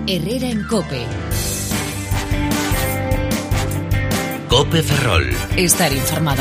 Herrera en COPE. COPE Ferrol. Estar informado.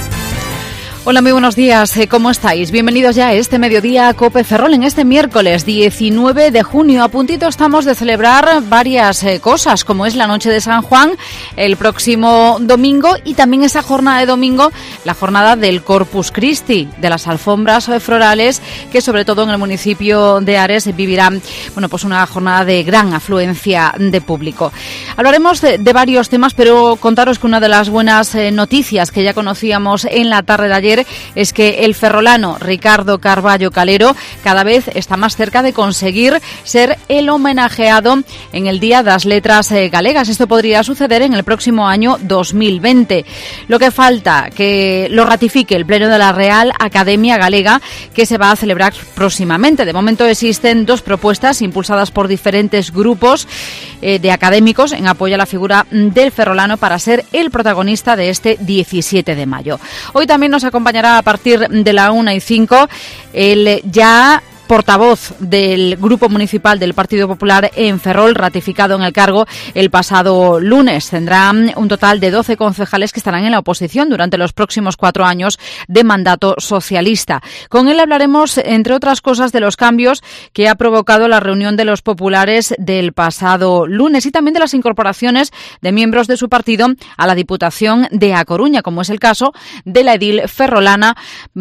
Hola, muy buenos días. ¿Cómo estáis? Bienvenidos ya a este mediodía a COPE Ferrol en este miércoles 19 de junio. A puntito estamos de celebrar varias cosas, como es la noche de San Juan el próximo domingo y también esa jornada de domingo, la jornada del Corpus Christi, de las alfombras florales, que sobre todo en el municipio de Ares vivirán, pues una jornada de gran afluencia de público. Hablaremos de varios temas, pero contaros que una de las buenas noticias que ya conocíamos en la tarde de ayer es que el ferrolano Ricardo Carballo Calero cada vez está más cerca de conseguir ser el homenajeado en el Día das Letras Galegas. Esto podría suceder en el próximo año 2020. Lo que falta que lo ratifique el Pleno de la Real Academia Galega, que se va a celebrar próximamente. De momento existen dos propuestas impulsadas por diferentes grupos de académicos en apoyo a la figura del ferrolano para ser el protagonista de este 17 de mayo. Hoy también nos acompañará a partir de la 1:05 el ya portavoz del Grupo Municipal del Partido Popular en Ferrol, ratificado en el cargo el pasado lunes. Tendrá un total de 12 concejales que estarán en la oposición durante los próximos 4 años de mandato socialista. Con él hablaremos, entre otras cosas, de los cambios que ha provocado la reunión de los populares del pasado lunes y también de las incorporaciones de miembros de su partido a la Diputación de A Coruña, como es el caso de la edil ferrolana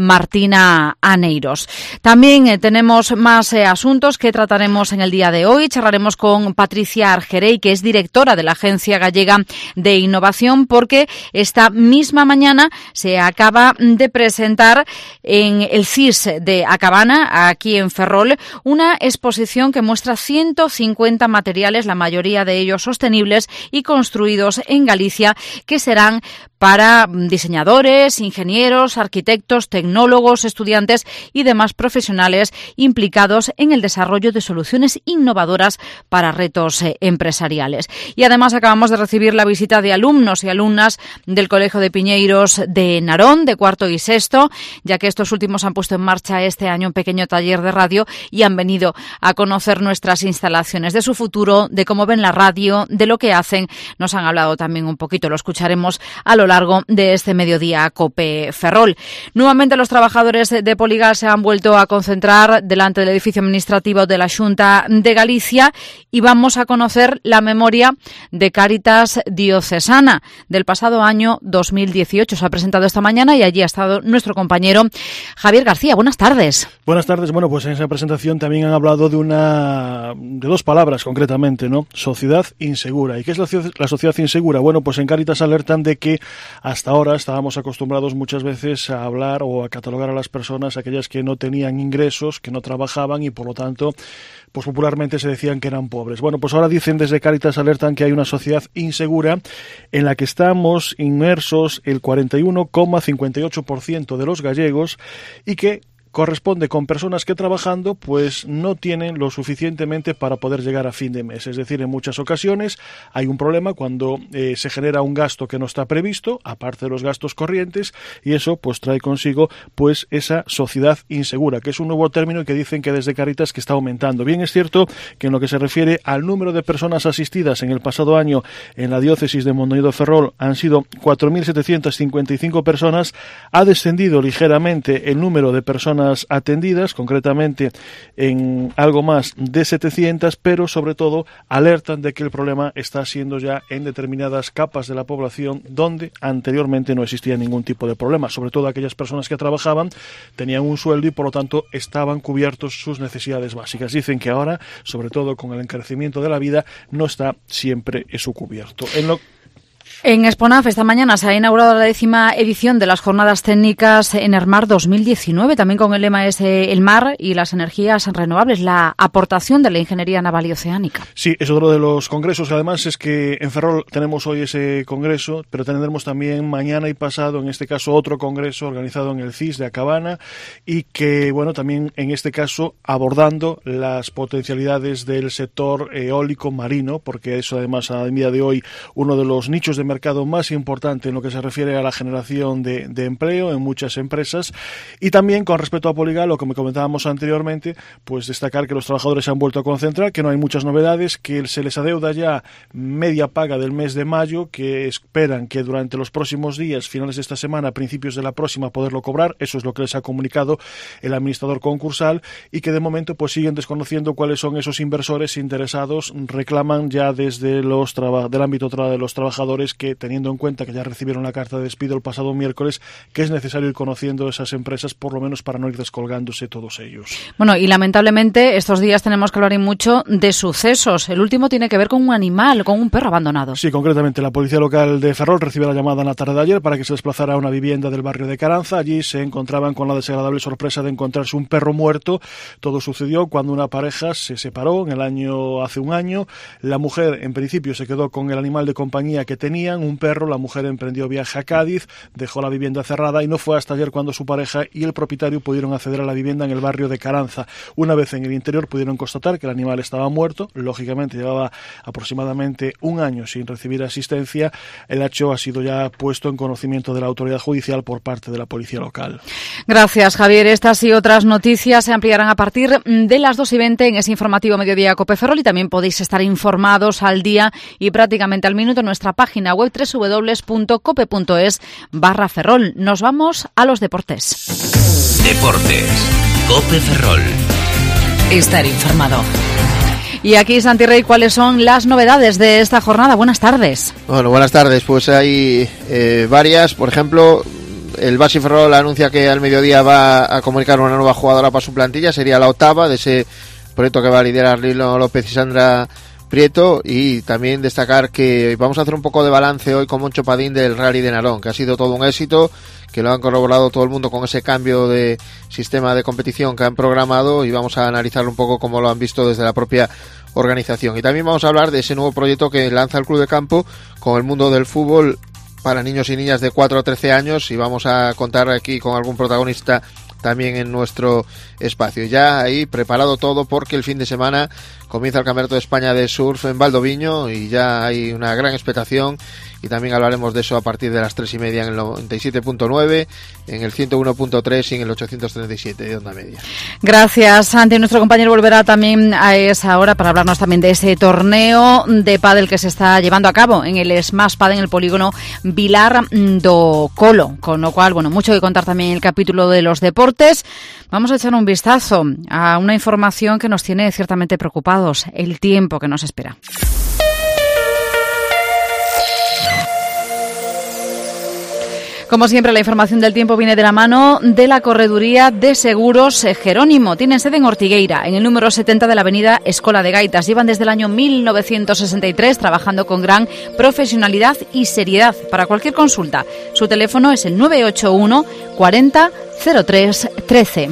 Martina Aneiros. También tenemos más asuntos que trataremos en el día de hoy. Charlaremos con Patricia Argerey, que es directora de la Agencia Gallega de Innovación, porque esta misma mañana se acaba de presentar en el CIS de A Cabana, aquí en Ferrol, una exposición que muestra 150 materiales, la mayoría de ellos sostenibles y construidos en Galicia, que serán para diseñadores, ingenieros, arquitectos, tecnólogos, estudiantes y demás profesionales implicados en el desarrollo de soluciones innovadoras para retos empresariales. Y además acabamos de recibir la visita de alumnos y alumnas del Colegio de Piñeiros de Narón, de cuarto y sexto, ya que estos últimos han puesto en marcha este año un pequeño taller de radio y han venido a conocer nuestras instalaciones, de su futuro, de cómo ven la radio, de lo que hacen. Nos han hablado también un poquito, lo escucharemos a lo largo de este mediodía COPE Ferrol. Nuevamente los trabajadores de Poligal se han vuelto a concentrar delante del edificio administrativo de la Xunta de Galicia y vamos a conocer la memoria de Cáritas Diocesana del pasado año 2018. Se ha presentado esta mañana y allí ha estado nuestro compañero Javier García. Buenas tardes. Buenas tardes. Bueno, pues en esa presentación también han hablado de dos palabras concretamente, ¿no? Sociedad insegura. ¿Y qué es la sociedad insegura? Bueno, pues en Cáritas alertan de que hasta ahora estábamos acostumbrados muchas veces a hablar o a catalogar a las personas, aquellas que no tenían ingresos, que no trabajaban y por lo tanto pues popularmente se decían que eran pobres. Bueno, pues ahora dicen desde Cáritas, alertan que hay una sociedad insegura en la que estamos inmersos el 41,58% de los gallegos y que corresponde con personas que trabajando pues no tienen lo suficientemente para poder llegar a fin de mes. Es decir, en muchas ocasiones hay un problema cuando se genera un gasto que no está previsto, aparte de los gastos corrientes, y eso pues trae consigo pues esa sociedad insegura, que es un nuevo término que dicen que desde Cáritas que está aumentando. Bien, es cierto que en lo que se refiere al número de personas asistidas en el pasado año en la diócesis de Mondoñedo-Ferrol han sido 4.755 personas, ha descendido ligeramente el número de personas atendidas, concretamente en algo más de 700, pero sobre todo alertan de que el problema está siendo ya en determinadas capas de la población donde anteriormente no existía ningún tipo de problema, sobre todo aquellas personas que trabajaban, tenían un sueldo y por lo tanto estaban cubiertos sus necesidades básicas. Dicen que ahora, sobre todo con el encarecimiento de la vida, no está siempre eso cubierto. En Exponaf esta mañana se ha inaugurado la 10ª edición de las Jornadas Técnicas Enermar 2019, también con el lema es el mar y las energías renovables, la aportación de la ingeniería naval y oceánica. Sí, es otro de los congresos, además es que en Ferrol tenemos hoy ese congreso, pero tendremos también mañana y pasado, en este caso, otro congreso organizado en el CIS de A Cabana y que, bueno, también en este caso abordando las potencialidades del sector eólico marino, porque eso además a día de hoy uno de los nichos nichos de mercado más importante en lo que se refiere a la generación de empleo en muchas empresas. Y también con respecto a Poligal, lo que me comentábamos anteriormente, pues destacar que los trabajadores se han vuelto a concentrar, que no hay muchas novedades, que se les adeuda ya media paga del mes de mayo, que esperan que durante los próximos días, finales de esta semana, principios de la próxima, poderlo cobrar. Eso es lo que les ha comunicado el administrador concursal, y que de momento pues siguen desconociendo cuáles son esos inversores interesados. Reclaman ya desde del ámbito de los trabajadores que, teniendo en cuenta que ya recibieron la carta de despido el pasado miércoles, que es necesario ir conociendo esas empresas, por lo menos para no ir descolgándose todos ellos. Bueno, y lamentablemente estos días tenemos que hablar y mucho de sucesos. El último tiene que ver con un animal, con un perro abandonado. Sí, concretamente la policía local de Ferrol recibió la llamada en la tarde de ayer para que se desplazara a una vivienda del barrio de Caranza. Allí se encontraban con la desagradable sorpresa de encontrarse un perro muerto. Todo sucedió cuando una pareja se separó hace un año. La mujer en principio se quedó con el animal de compañía que tenían, un perro. La mujer emprendió viaje a Cádiz, dejó la vivienda cerrada y no fue hasta ayer cuando su pareja y el propietario pudieron acceder a la vivienda en el barrio de Caranza. Una vez en el interior pudieron constatar que el animal estaba muerto. Lógicamente llevaba aproximadamente un año sin recibir asistencia. El hecho ha sido ya puesto en conocimiento de la autoridad judicial por parte de la policía local. Gracias, Javier. Estas y otras noticias se ampliarán a partir de las 2:20 en ese informativo Mediodía Cope Ferrol, y también podéis estar informados al día y prácticamente al minuto en nuestra página web www.cope.es/Ferrol. Nos vamos a los deportes. Deportes. Cope Ferrol. Estar informado. Y aquí, Santi Rey, ¿cuáles son las novedades de esta jornada? Buenas tardes. Bueno, buenas tardes. Pues hay varias. Por ejemplo, el Baxi Ferrol anuncia que al mediodía va a comunicar una nueva jugadora para su plantilla. Sería la octava de ese proyecto que va a liderar Lilo López y Sandra Prieto. Y también destacar que vamos a hacer un poco de balance hoy con Moncho Padín del Rally de Narón, que ha sido todo un éxito, que lo han corroborado todo el mundo con ese cambio de sistema de competición que han programado, y vamos a analizar un poco cómo lo han visto desde la propia organización. Y también vamos a hablar de ese nuevo proyecto que lanza el Club de Campo con el mundo del fútbol para niños y niñas de 4 a 13 años, y vamos a contar aquí con algún protagonista también en nuestro espacio. Ya ahí preparado todo, porque el fin de semana comienza el Campeonato de España de Surf en Valdoviño y ya hay una gran expectación, y también hablaremos de eso a partir de las 3:30 en el 97.9, en el 101.3 y en el 837 de onda media. Gracias, Santi. Nuestro compañero volverá también a esa hora para hablarnos también de ese torneo de pádel que se está llevando a cabo en el Smash Pádel en el polígono Vilar do Colo, con lo cual, bueno, mucho que contar también en el capítulo de los deportes. Vamos a echar un vistazo a una información que nos tiene ciertamente preocupados: el tiempo que nos espera. Como siempre, la información del tiempo viene de la mano de la Correduría de Seguros Jerónimo. Tienen sede en Ortigueira, en el número 70 de la avenida Escola de Gaitas. Llevan desde el año 1963 trabajando con gran profesionalidad y seriedad. Para cualquier consulta, su teléfono es el 981 40 03 13.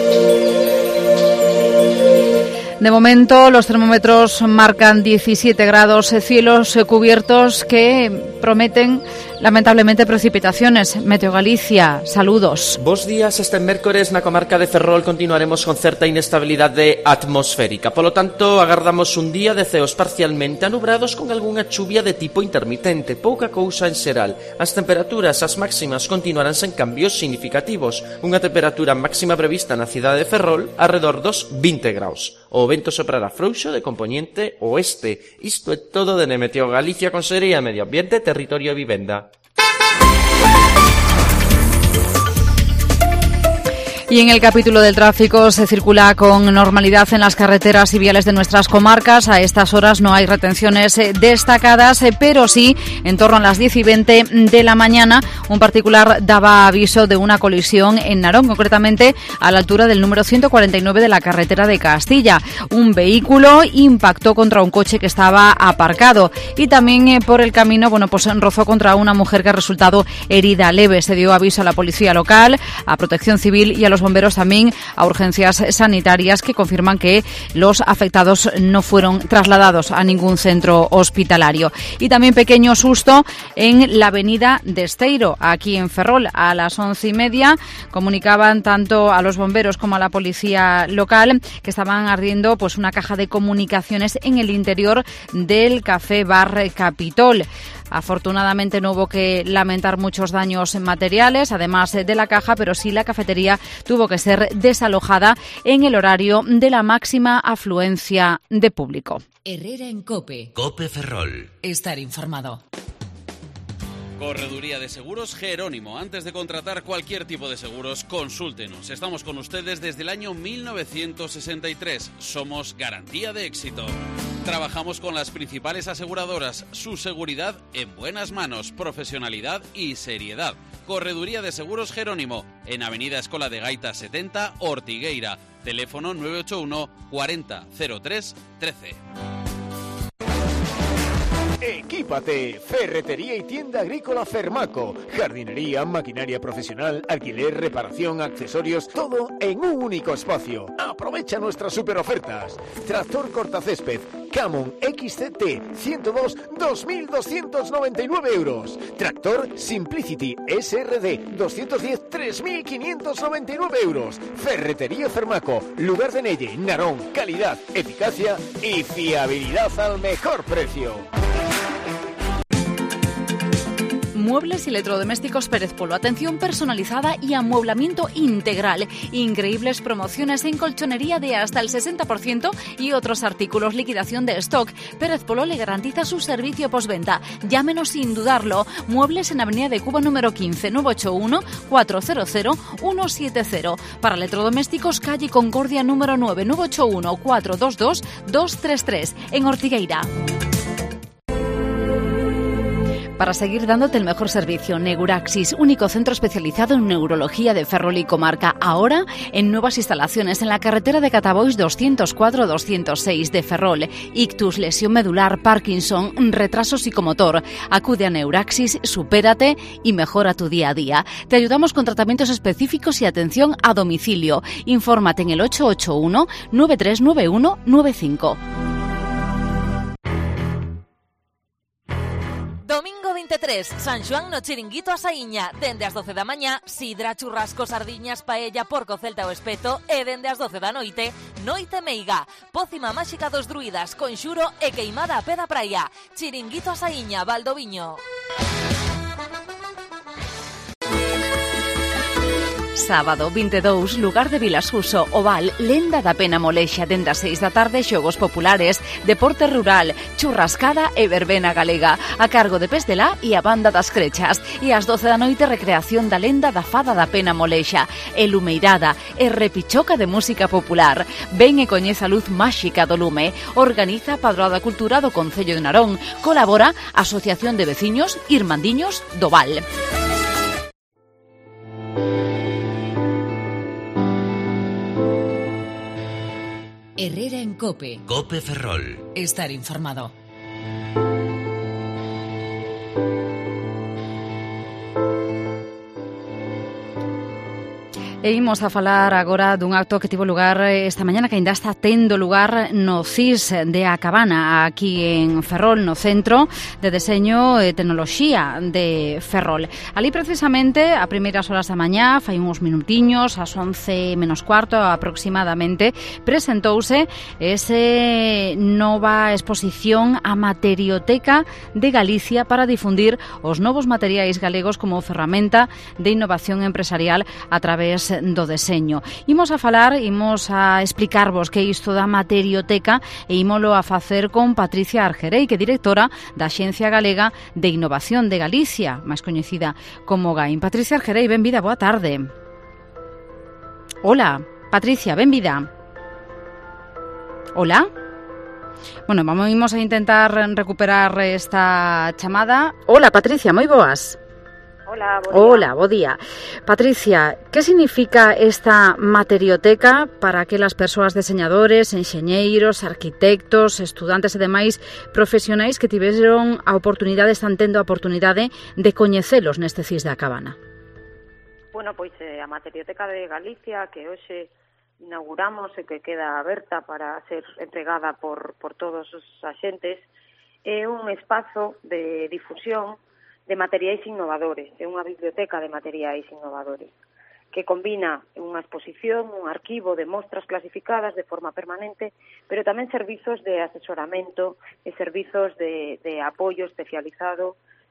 De momento, los termómetros marcan 17 grados, cielos cubiertos que prometen, lamentablemente, precipitaciones. Meteo Galicia, saludos. Bos días. Este mércores na comarca de Ferrol continuaremos con certa inestabilidade atmosférica. Polo tanto, agardamos un día de ceos parcialmente anubrados con algunha chuvia de tipo intermitente, pouca cousa en xeral. As temperaturas, as máximas, continuarán sen cambios significativos. Unha temperatura máxima prevista na cidade de Ferrol arredor dos 20 graus. O vento soprará frouxo de componente oeste. Isto é todo de Meteo Galicia, Consellería de Medio Ambiente, Territorio e Vivenda. Y en el capítulo del tráfico se circula con normalidad en las carreteras y viales de nuestras comarcas. A estas horas no hay retenciones destacadas, pero sí, en torno a las 10:20 de la mañana, un particular daba aviso de una colisión en Narón, concretamente a la altura del número 149 de la carretera de Castilla. Un vehículo impactó contra un coche que estaba aparcado, y también por el camino, pues rozó contra una mujer que ha resultado herida leve. Se dio aviso a la policía local, a Protección Civil y a los bomberos, también a urgencias sanitarias, que confirman que los afectados no fueron trasladados a ningún centro hospitalario. Y también pequeño susto en la avenida de Esteiro, aquí en Ferrol. A las 11:30 comunicaban tanto a los bomberos como a la policía local que estaban ardiendo una caja de comunicaciones en el interior del Café Bar Capitol. Afortunadamente no hubo que lamentar muchos daños materiales, además de la caja, pero sí la cafetería tuvo que ser desalojada en el horario de la máxima afluencia de público. Herrera en COPE. COPE Ferrol. Estar informado. Correduría de Seguros Jerónimo. Antes de contratar cualquier tipo de seguros, consúltenos. Estamos con ustedes desde el año 1963. Somos garantía de éxito. Trabajamos con las principales aseguradoras. Su seguridad en buenas manos, profesionalidad y seriedad. Correduría de Seguros Jerónimo, en Avenida Escola de Gaita 70, Ortigueira. Teléfono 981 40 03 13. Equípate, ferretería y tienda agrícola Fermaco, jardinería, maquinaria profesional, alquiler, reparación, accesorios, todo en un único espacio. Aprovecha nuestras super ofertas. Tractor cortacésped Camon XCT 102, 2.299 euros. Tractor Simplicity SRD 210, 3.599 euros. Ferretería Fermaco, lugar de Nelle, Narón, calidad, eficacia y fiabilidad al mejor precio. Muebles y electrodomésticos Pérez Polo. Atención personalizada y amueblamiento integral. Increíbles promociones en colchonería de hasta el 60% y otros artículos. Liquidación de stock. Pérez Polo le garantiza su servicio postventa. Llámenos sin dudarlo. Muebles en Avenida de Cuba número 15, 981 400 170. Para electrodomésticos, calle Concordia número 9, 981 422 233 en Ortigueira. Para seguir dándote el mejor servicio, Neuraxis, único centro especializado en neurología de Ferrol y comarca, ahora en nuevas instalaciones en la carretera de Catabois 204-206 de Ferrol. Ictus, lesión medular, Parkinson, retraso psicomotor. Acude a Neuraxis, supérate y mejora tu día a día. Te ayudamos con tratamientos específicos y atención a domicilio. Infórmate en el 881-939195. Domingo 23, San Xoán no Chiringuito a Saíña. Dende as 12 da mañá, sidra, churrasco, sardiñas, paella, porco celta ou espeto. E dende as 12 da noite, noite meiga. Pócima máxica dos druidas, con xuro e queimada a pé da praia. Chiringuito a Saíña, Valdoviño. Sábado 22, lugar de Vilasuso, Oval, Lenda da Pena Molexa, dende as 6 da tarde, xogos populares, deporte rural, churrascada e verbena galega, a cargo de Pestelá e a Banda das Crechas. E ás 12 da noite, recreación da lenda da Fada da Pena Molexa, e lumeirada, e repichoca de música popular. Ven e coñeza a luz máxica do lume. Organiza Padroa da Cultura do Concello de Narón. Colabora Asociación de Veciños Irmandiños do Val. Herrera en COPE. COPE Ferrol. Estar informado. E imos a falar agora dun acto que tivo lugar esta mañana, que ainda está tendo lugar no CIS de A Cabana, aquí en Ferrol, no Centro de Deseño e Tecnoloxía de Ferrol. Ali precisamente a primeiras horas da mañá, fai uns minutiños, ás 11 menos cuarto aproximadamente, presentouse ese nova exposición a Materioteca de Galicia para difundir os novos materiais galegos como ferramenta de innovación empresarial a través do deseño. Imos a explicarvos que é isto da Materioteca e ímolo a facer con Patricia Argerei, que é directora da Axencia Galega de Innovación de Galicia, máis coñecida como GAIN. Patricia Argerei, benvida, boa tarde. Hola, Patricia, benvida. Hola. Bueno, vamos a intentar recuperar esta chamada. Hola, Patricia, moi boas. Hola, bo día. Patricia, que significa esta Materioteca para aquelas persoas deseñadores, enxeñeiros, arquitectos, estudantes e demais profesionais que tiveron a oportunidade, están tendo a oportunidade de coñecelos neste CIS da Cabana? Bueno, pois a Materioteca de Galicia, que hoxe inauguramos e que queda aberta para ser entregada por todos os axentes, é un espazo de difusión de materiais innovadores, é unha biblioteca de materiais innovadores, que combina unha exposición, un arquivo de mostras clasificadas de forma permanente, pero tamén servizos de asesoramento e servizos de apoio especializado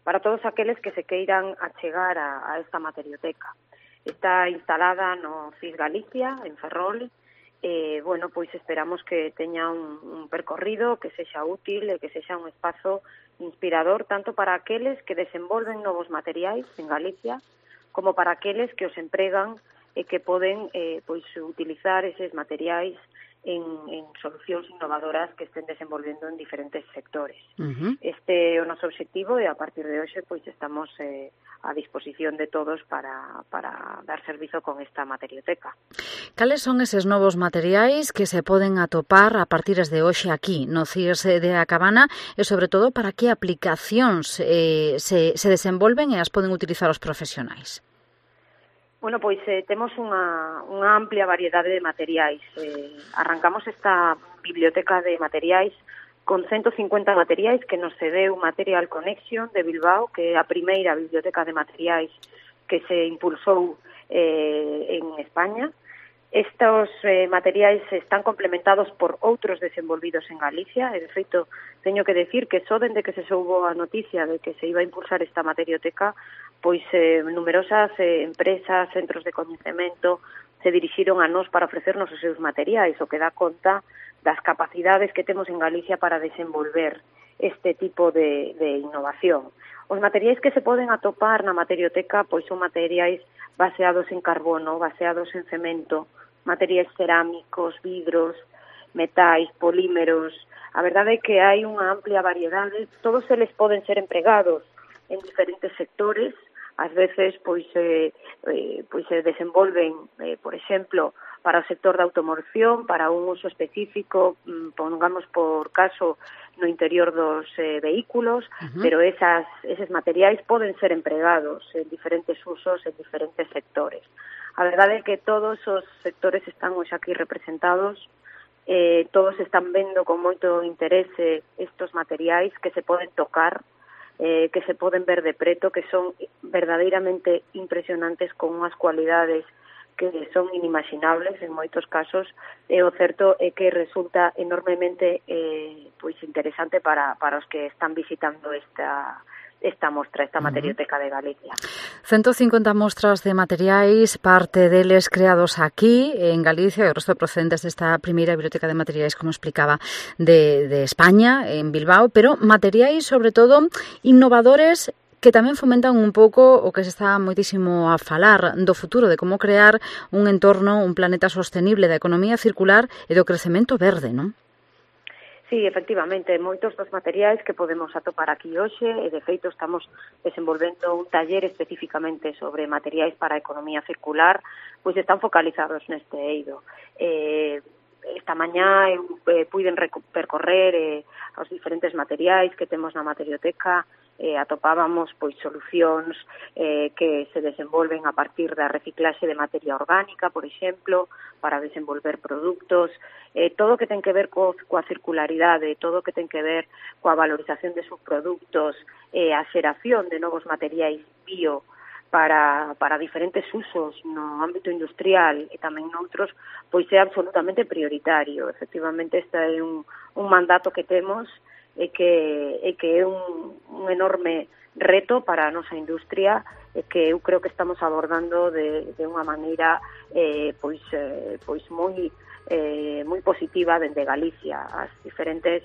para todos aqueles que se queiran achegar a esta materioteca. Está instalada no CIS Galicia, en Ferrol. Bueno, pois esperamos que teña un percorrido que sexa útil e que sexa un espazo inspirador tanto para aqueles que desenvolven novos materiais en Galicia como para aqueles que os empregan e que poden pois utilizar eses materiais en solucións innovadoras que estén desenvolvendo en diferentes sectores. Este é o noso obxectivo e a partir de hoxe pois estamos a disposición de todos para dar servizo con esta materioteca. Cales son eses novos materiais que se poden atopar a partir de hoxe aquí no CIS de A Cabana e sobre todo para que aplicacións se desenvolven e as poden utilizar os profesionais? Bueno, pois temos unha amplia variedade de materiais. Arrancamos esta biblioteca de materiais con 150 materiais que nos cedeu Material Connection de Bilbao, que é a primeira biblioteca de materiais que se impulsou en España. Estos materiais están complementados por outros desenvolvidos en Galicia, e de feito teño que decir que só dende que se soubo a noticia de que se iba a impulsar esta materioteca, pois numerosas empresas, centros de coñecemento se dirixiron a nós para ofrecernos os seus materiais, o que dá conta das capacidades que temos en Galicia para desenvolver este tipo de innovación. Os materiais que se poden atopar na materioteca pois son materiais baseados en carbono, baseados en cemento, materiais cerámicos, vidros, metais, polímeros. A verdade é que hai unha amplia variedade, todos eles poden ser empregados en diferentes sectores. Ás veces pois se desenvolven, por exemplo, para o sector da automoción, para un uso específico, pongamos por caso no interior dos vehículos, pero eses materiais poden ser empregados en diferentes usos, en diferentes sectores. A verdade é que todos os sectores están hoxe aquí representados, todos están vendo con moito interese estos materiais que se poden tocar, que se poden ver de preto, que son verdadeiramente impresionantes con unhas cualidades que son inimaginables en moitos casos, e o certo é que resulta enormemente pois interesante para os que están visitando esta mostra, esta materioteca de Galicia. 150 mostras de materiais, parte deles creados aquí en Galicia e o resto procedentes desta primeira biblioteca de materiais, como explicaba, de España, en Bilbao, pero materiais sobre todo innovadores que tamén fomentan un pouco o que se está moitísimo a falar do futuro, de como crear un entorno, un planeta sostenible da economía circular e do crecemento verde, non? Sí, efectivamente, moitos dos materiais que podemos atopar aquí hoxe, e de feito estamos desenvolvendo un taller especificamente sobre materiais para a economía circular, pois están focalizados neste eido. Esta mañá puiden percorrer os diferentes materiais que temos na materioteca, atopábamos pois solucións que se desenvolven a partir da reciclaxe de materia orgánica, por exemplo, para desenvolver produtos, todo o que ten que ver coa circularidade, todo o que ten que ver coa valorización de subproductos, a xeración de novos materiais bio para diferentes usos no ámbito industrial e tamén noutros, pois é absolutamente prioritario. Efectivamente, este é un mandato que temos e que é un enorme reto para a nosa industria, e que eu creo que estamos abordando de unha maneira pois moi positiva dende Galicia. Os diferentes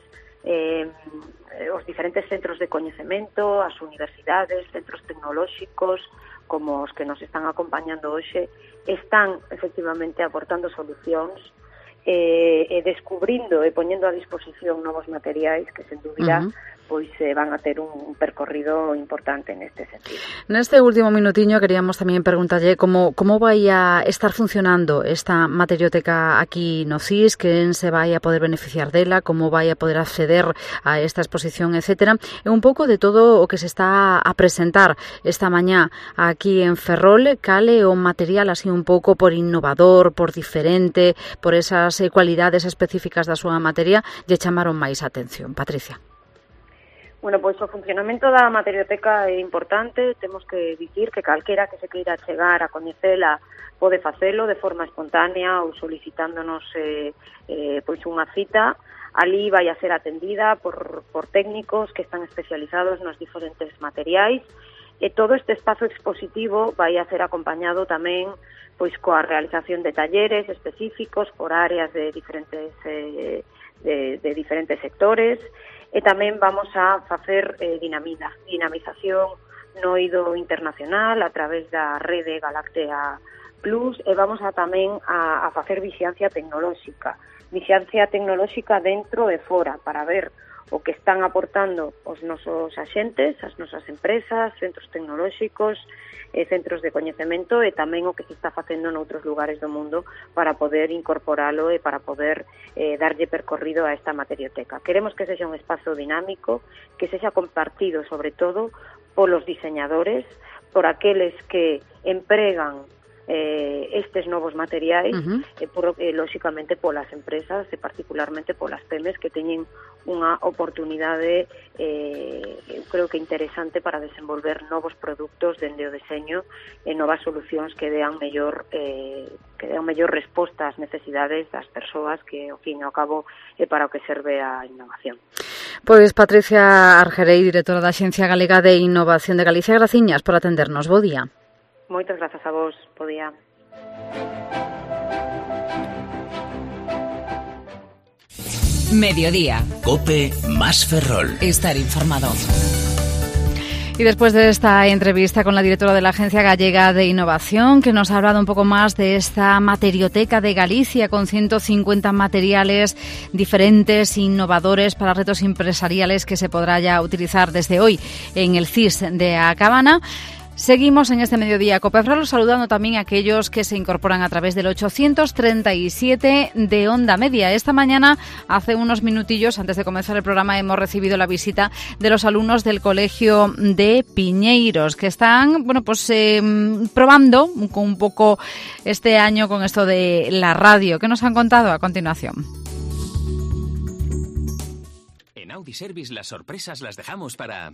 centros de coñecemento, as universidades, centros tecnolóxicos, como os que nos están acompañando hoxe, están efectivamente aportando solucións e descubrindo e poñendo a disposición novos materiais que, sen dúbida, pois van a ter un percorrido importante neste sentido. Neste último minutiño queríamos tamén preguntarlle como vai a estar funcionando esta materioteca aquí no CIS, quen se vai a poder beneficiar dela, como vai a poder acceder a esta exposición, etcétera, e un pouco de todo o que se está a presentar esta mañá aquí en Ferrol. Cal é o material así un pouco por innovador, por diferente, por esas cualidades específicas da súa materia, lle chamaron máis a atención? Patricia. Bueno, pois o funcionamento da materioteca é importante. Temos que dicir que calquera que se queira chegar a coñecela pode facelo de forma espontánea ou solicitándonos pois unha cita. Ali vai a ser atendida por técnicos que están especializados nos diferentes materiais, e todo este espazo expositivo vai a ser acompañado tamén pois coa realización de talleres específicos por áreas de diferentes sectores, e tamén vamos a facer dinamización no eido internacional a través da rede Galáctea Plus, e vamos a tamén a facer vixiancia tecnolóxica dentro e fora, para ver o que están aportando os nosos axentes, as nosas empresas, centros tecnolóxicos, centros de coñecemento, e tamén o que se está facendo noutros lugares do mundo para poder incorporalo e para poder darlle percorrido a esta materioteca. Queremos que sexa un espazo dinámico, que sexa compartido sobre todo polos diseñadores, por aqueles que empregan estes novos materiais, lóxicamente polas empresas e particularmente polas PEMES, que teñen unha oportunidade eu creo que interesante para desenvolver novos produtos dende o deseño e novas solucións que dean mellor resposta ás necesidades das persoas, que ao fin e ao cabo é para o que serve a innovación. Pois Patricia Argerei, directora da Axencia Galega de Innovación de Galicia, graciñas por atendernos. Bo día. Moitas grazas a vos, bo día. Mediodía. COPE más Ferrol. Estar informado. Y después de esta entrevista con la directora de la Agencia Gallega de Innovación, que nos ha hablado un poco más de esta materioteca de Galicia con 150 materiales diferentes, innovadores para retos empresariales que se podrá ya utilizar desde hoy en el CIS de A Cabana. Seguimos en este mediodía COPE Ferrol saludando también a aquellos que se incorporan a través del 837 de Onda Media. Esta mañana, hace unos minutillos, antes de comenzar el programa, hemos recibido la visita de los alumnos del Colegio de Piñeiros, que están, probando un poco este año con esto de la radio. ¿Qué nos han contado a continuación? En Audi Service las sorpresas las dejamos para...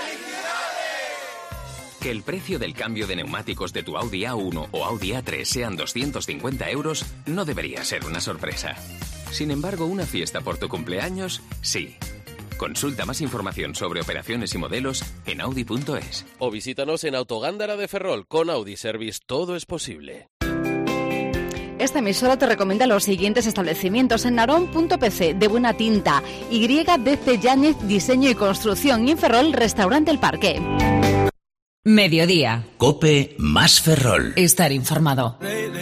Que el precio del cambio de neumáticos de tu Audi A1 o Audi A3 sean 250 € no debería ser una sorpresa. Sin embargo, una fiesta por tu cumpleaños, sí. Consulta más información sobre operaciones y modelos en Audi.es. O visítanos en Autogándara de Ferrol. Con Audi Service todo es posible. Esta emisora te recomienda los siguientes establecimientos: en Narón.pc, de Buena Tinta, YDC Yáñez, Diseño y Construcción, y en Ferrol, Restaurante El Parque. Mediodía. COPE más Ferrol. Estar informado.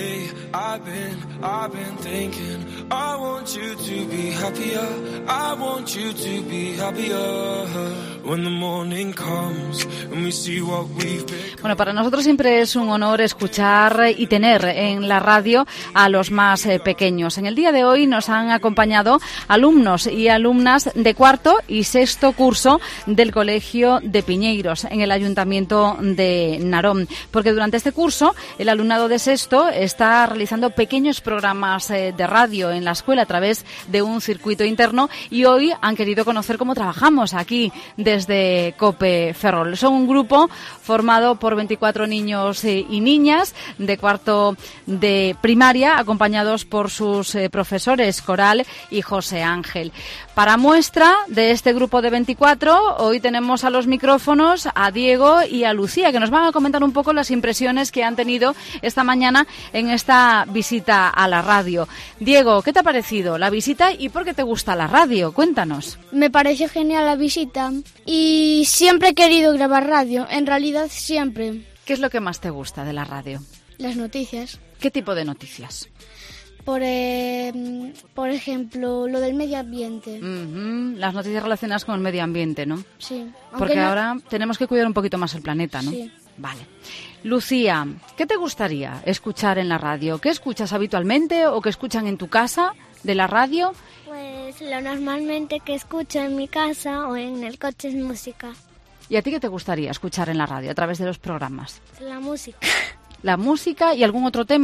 Bueno, para nosotros siempre es un honor escuchar y tener en la radio a los más pequeños. En el día de hoy nos han acompañado alumnos y alumnas de cuarto y sexto curso del Colegio de Piñeiros en el Ayuntamiento de Narón, porque durante este curso el alumnado de sexto está realizando pequeños programas de radio en la escuela a través de un circuito interno, y hoy han querido conocer cómo trabajamos aquí desde COPE Ferrol. Son un grupo formado por 24 niños y niñas de cuarto de primaria, acompañados por sus profesores Coral y José Ángel. Para muestra de este grupo de 24, hoy tenemos a los micrófonos a Diego y a Lucía, que nos van a comentar un poco las impresiones que han tenido esta mañana en esta visita a la radio. Diego, ¿qué te ha parecido la visita y por qué te gusta la radio? Cuéntanos. Me pareció genial la visita y siempre he querido grabar radio, en realidad siempre. ¿Qué es lo que más te gusta de la radio? Las noticias. ¿Qué tipo de noticias? Por ejemplo, lo del medio ambiente. Las noticias relacionadas con el medio ambiente, ¿no? Sí. Porque ahora tenemos que cuidar un poquito más el planeta, ¿no? Sí. Vale. Lucía, ¿qué te gustaría escuchar en la radio? ¿Qué escuchas habitualmente o qué escuchan en tu casa de la radio? Pues lo normalmente que escucho en mi casa o en el coche es música. ¿Y a ti qué te gustaría escuchar en la radio a través de los programas? La música. ¿La música y algún otro tema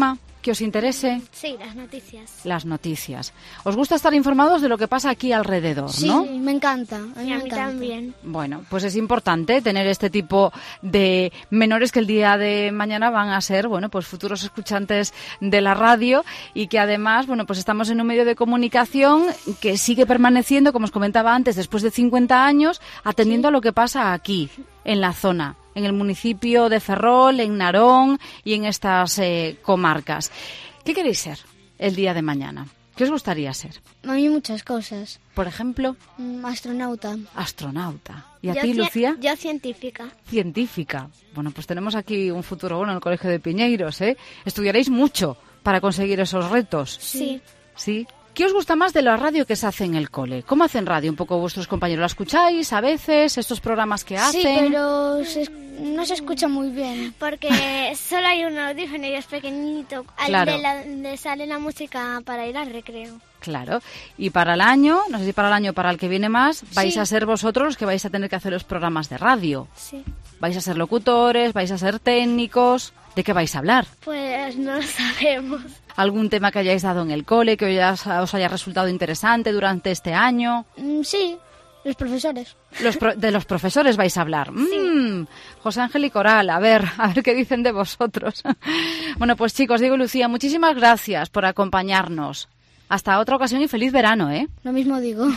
que os interese? Sí, las noticias. Las noticias. ¿Os gusta estar informados de lo que pasa aquí alrededor, no? Sí, me encanta. A mí también. Bueno, pues es importante tener este tipo de menores que el día de mañana van a ser, bueno, pues futuros escuchantes de la radio y que además, bueno, pues estamos en un medio de comunicación que sigue permaneciendo, como os comentaba antes, después de 50 años, atendiendo a lo que pasa aquí, en la zona, en el municipio de Ferrol, en Narón y en estas comarcas. ¿Qué queréis ser el día de mañana? ¿Qué os gustaría ser? A mí muchas cosas. Por ejemplo, astronauta. Astronauta. ¿Y a ti, Lucía? Yo científica. Científica. Bueno, pues tenemos aquí un futuro bueno en el Colegio de Piñeiros, ¿eh? Estudiaréis mucho para conseguir esos retos. Sí. ¿Sí? ¿Qué os gusta más de la radio que se hace en el cole? ¿Cómo hacen radio un poco vuestros compañeros? ¿La escucháis a veces, estos programas que hacen? Sí, pero no se escucha muy bien. Porque solo hay un audífono y es pequeñito. Claro. Donde sale la música para ir al recreo. Claro. Y para el año, no sé si para el año o para el que viene más, vais a ser vosotros los que vais a tener que hacer los programas de radio. Sí. ¿Vais a ser locutores? ¿Vais a ser técnicos? ¿De qué vais a hablar? Pues no lo sabemos. ¿Algún tema que hayáis dado en el cole, que os haya resultado interesante durante este año? Sí, los profesores. De los profesores vais a hablar. Sí. José Ángel y Coral, a ver qué dicen de vosotros. Bueno, pues chicos, Diego y Lucía, muchísimas gracias por acompañarnos. Hasta otra ocasión y feliz verano, ¿eh? Lo mismo digo.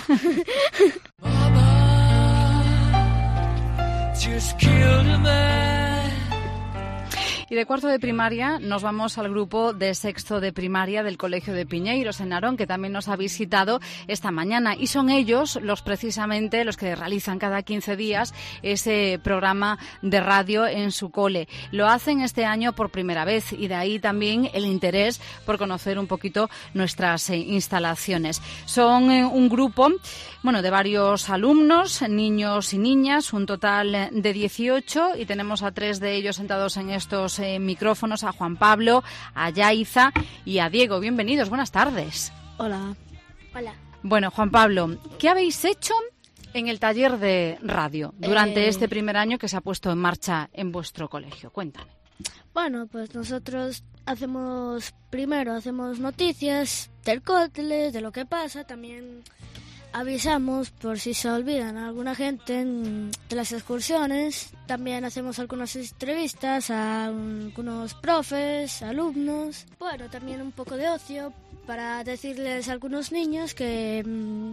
Y de cuarto de primaria nos vamos al grupo de sexto de primaria del Colegio de Piñeiros en Narón, que también nos ha visitado esta mañana. Y son ellos precisamente los que realizan cada 15 días ese programa de radio en su cole. Lo hacen este año por primera vez y de ahí también el interés por conocer un poquito nuestras instalaciones. Son un grupo, de varios alumnos, niños y niñas, un total de 18, y tenemos a 3 de ellos sentados en estos micrófonos, a Juan Pablo, a Yaiza y a Diego. Bienvenidos, buenas tardes. Hola. Hola. Bueno, Juan Pablo, ¿qué habéis hecho en el taller de radio durante este primer año que se ha puesto en marcha en vuestro colegio? Cuéntame. Bueno, pues nosotros hacemos noticias del cole, de lo que pasa, también avisamos por si se olvidan a alguna gente de las excursiones. También hacemos algunas entrevistas a algunos profes, alumnos. Bueno, también un poco de ocio para decirles a algunos niños que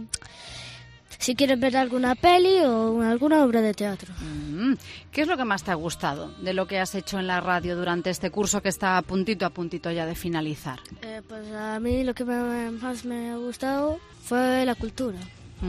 si quieren ver alguna peli o alguna obra de teatro. ¿Qué es lo que más te ha gustado de lo que has hecho en la radio durante este curso que está a puntito ya de finalizar? Pues a mí lo que más me ha gustado fue la cultura.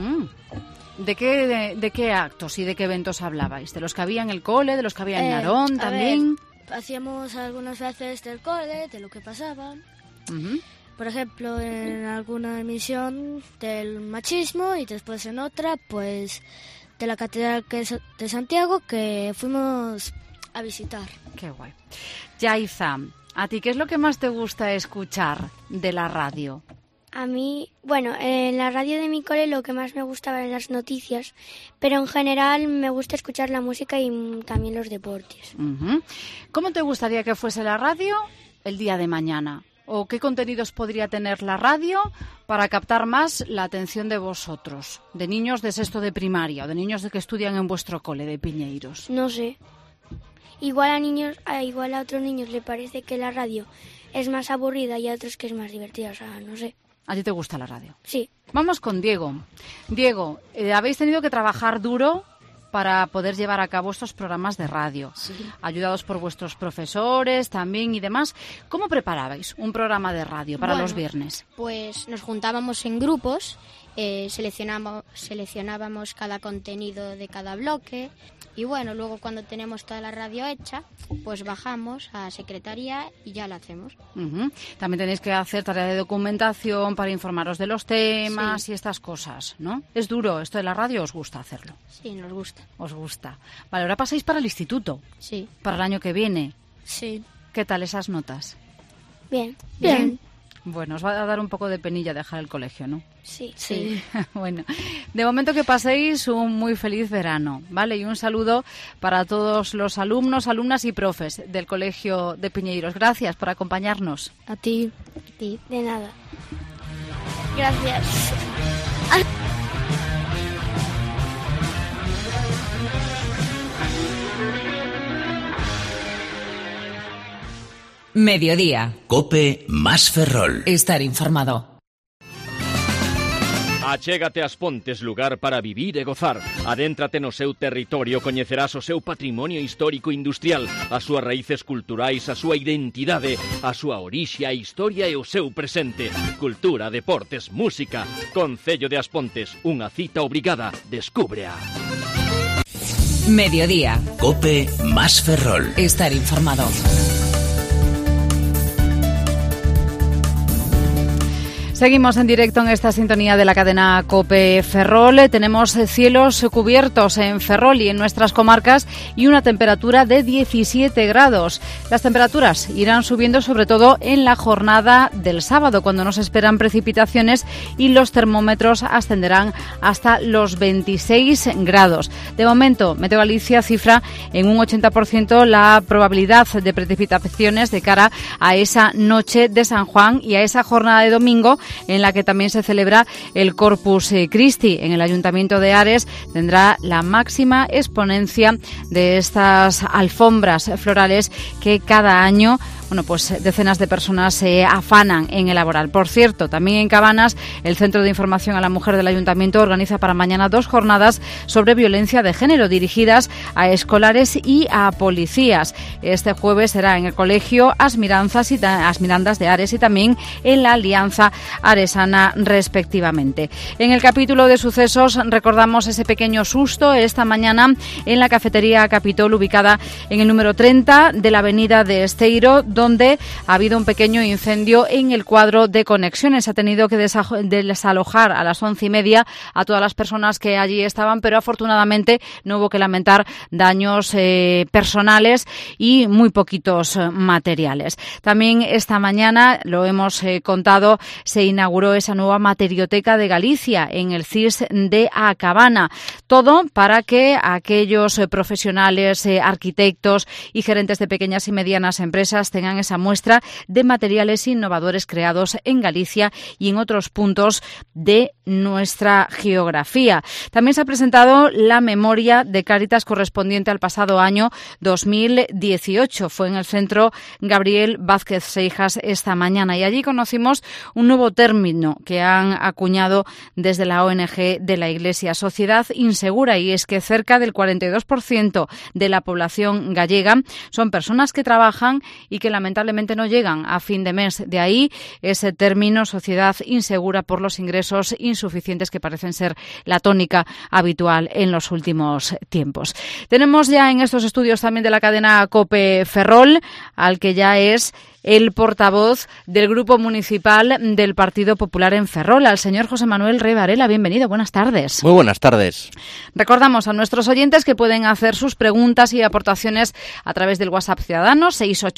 ¿De qué actos y de qué eventos hablabais? ¿De los que había en el cole, de los que había en Narón también? Hacíamos algunas veces del cole, de lo que pasaba. Por ejemplo, en alguna emisión del machismo y después en otra, pues de la Catedral de Santiago que fuimos a visitar. Qué guay. Yaiza, ¿a ti qué es lo que más te gusta escuchar de la radio? A mí, en la radio de mi cole lo que más me gustaba eran las noticias, pero en general me gusta escuchar la música y también los deportes. ¿Cómo te gustaría que fuese la radio el día de mañana? ¿O qué contenidos podría tener la radio para captar más la atención de vosotros, de niños de sexto de primaria o de niños que estudian en vuestro cole de Piñeiros? No sé. Igual a otros niños le parece que la radio es más aburrida y a otros que es más divertida, no sé. ¿A ti te gusta la radio? Sí. Vamos con Diego. Diego, habéis tenido que trabajar duro para poder llevar a cabo estos programas de radio, ayudados por vuestros profesores también y demás. ¿Cómo preparabais un programa de radio para los viernes? Pues nos juntábamos en grupos, seleccionábamos cada contenido de cada bloque y luego cuando tenemos toda la radio hecha, pues bajamos a secretaría y ya la hacemos. También tenéis que hacer tarea de documentación para informaros de los temas y estas cosas, ¿no? ¿Es duro esto de la radio o os gusta hacerlo? Sí, nos gusta. Os gusta. Vale, ahora pasáis para el instituto. Sí. Para el año que viene. Sí. ¿Qué tal esas notas? Bien. ¿Bien? Bueno, os va a dar un poco de penilla dejar el colegio, ¿no? Sí. Bueno, de momento que paséis un muy feliz verano, ¿vale? Y un saludo para todos los alumnos, alumnas y profes del Colegio de Piñeiros. Gracias por acompañarnos. A ti. De nada. Gracias. Mediodía. Cope más Ferrol. Estar informado. Achégate ás Pontes, lugar para vivir e gozar. Adéntrate no seu territorio, coñecerás o seu patrimonio histórico industrial, as súas raíces culturais, a súa identidade, a súa orixe, a historia e o seu presente. Cultura, deportes, música. Concello de As Pontes, unha cita obrigada. Descúbrea. Mediodía. Cope más Ferrol. Estar informado. Seguimos en directo en esta sintonía de la cadena COPE Ferrol. Tenemos cielos cubiertos en Ferrol y en nuestras comarcas y una temperatura de 17 grados. Las temperaturas irán subiendo sobre todo en la jornada del sábado, cuando nos esperan precipitaciones y los termómetros ascenderán hasta los 26 grados. De momento, Meteo Galicia cifra en un 80% la probabilidad de precipitaciones de cara a esa noche de San Juan y a esa jornada de domingo, en la que también se celebra el Corpus Christi. En el Ayuntamiento de Ares tendrá la máxima exponencia de estas alfombras florales que cada año, pues decenas de personas se afanan en elaborar. Por cierto, también en Cabanas, el Centro de Información a la Mujer del Ayuntamiento organiza para mañana 2 jornadas sobre violencia de género dirigidas a escolares y a policías. Este jueves será en el Colegio Asmirandas de Ares y también en la Alianza Aresana, respectivamente. En el capítulo de sucesos recordamos ese pequeño susto esta mañana en la cafetería Capitol, ubicada en el número 30 de la avenida de Esteiro, donde ha habido un pequeño incendio en el cuadro de conexiones. Se ha tenido que desalojar a las 11:30 a todas las personas que allí estaban, pero afortunadamente no hubo que lamentar daños personales y muy poquitos materiales. También esta mañana, lo hemos contado, se inauguró esa nueva materioteca de Galicia en el CIS de A Cabana. Todo para que aquellos profesionales, arquitectos y gerentes de pequeñas y medianas empresas tengan esa muestra de materiales innovadores creados en Galicia y en otros puntos de nuestra geografía. También se ha presentado la memoria de Cáritas correspondiente al pasado año 2018. Fue en el Centro Gabriel Vázquez Seijas esta mañana y allí conocimos un nuevo término que han acuñado desde la ONG de la Iglesia, sociedad insegura, y es que cerca del 42% de la población gallega son personas que trabajan y que lamentablemente no llegan a fin de mes. De ahí ese término, sociedad insegura, por los ingresos insuficientes que parecen ser la tónica habitual en los últimos tiempos. Tenemos ya en estos estudios también de la cadena COPE Ferrol al que ya es el portavoz del Grupo Municipal del Partido Popular en Ferrol, al señor José Manuel Rey Varela. Bienvenido, buenas tardes. Muy buenas tardes. Recordamos a nuestros oyentes que pueden hacer sus preguntas y aportaciones a través del WhatsApp Ciudadanos